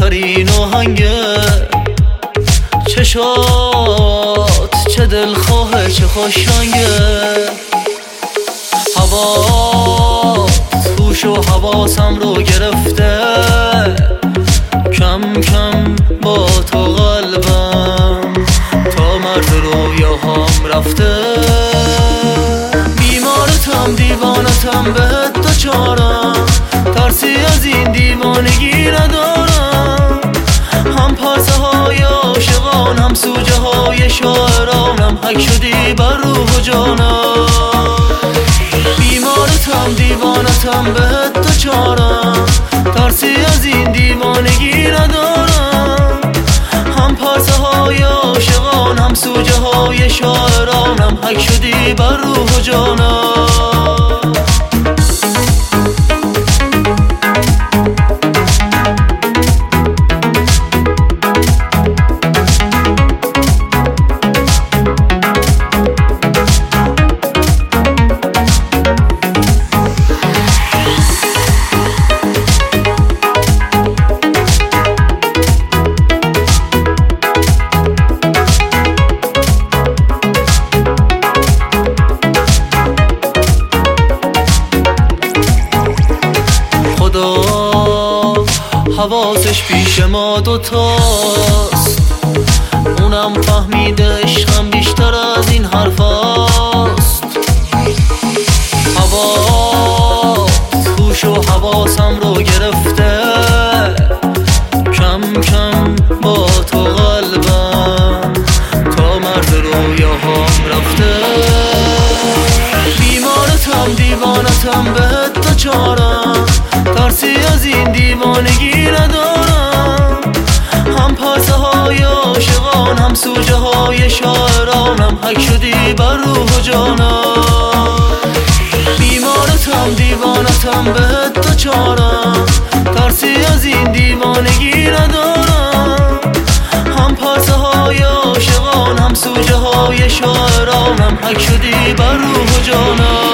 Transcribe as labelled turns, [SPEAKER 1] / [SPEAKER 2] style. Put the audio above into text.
[SPEAKER 1] ترین آهنگه، چشات چه دلخواهه چه خوشرنگه. هوا توش و حواسم رو گرفته، کم کم با تو قلبم تا مرد رویاهام رفته. بیمارتم دیوانتم بهت دوچارم، ترسی از این دیوانگی ندارم. هم پرسه های عاشقان هم سوجه های شاعرانم، حک شدی بر روح و جانم. بیمارتم دیوانتم بهت دوچارم، ترسی از این دیوانگی ندارم. هم پرسه های عاشقان هم سوجه های شاعرانم، حک شدی بر روح و جانم. حواسش پیش ما دوتاست، اونم فهمیده عشقم بیشتر از این حرفاست. هوا توش و حواسم رو گرفته، کم کم با تو قلبم تا مرد رویاهام رفته. بیمارتم دیوانتم بهت دوچارم، ترسی از این دیوانگی ندارم. هم پرسه های عاشقان هم سوجه های شاعرانم، حک شدی بر روح و جانم. بیمارتم دیوانتم بهت دوچارم، ترسی از این دیوانگی ندارم. هم پرسه های عاشقان هم سوجه های شاعرانم، حک شدی بر روح و جانم.